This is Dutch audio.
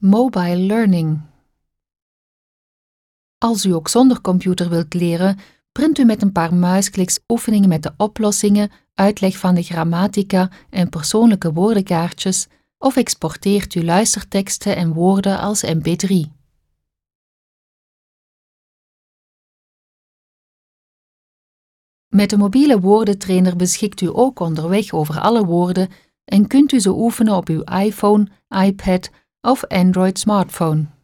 Mobile learning. Als u ook zonder computer wilt leren, print u met een paar muiskliks oefeningen met de oplossingen, uitleg van de grammatica en persoonlijke woordenkaartjes of exporteert u luisterteksten en woorden als mp3. Met de mobiele woordentrainer beschikt u ook onderweg over alle woorden en kunt u ze oefenen op uw iPhone, iPad of Android smartphone.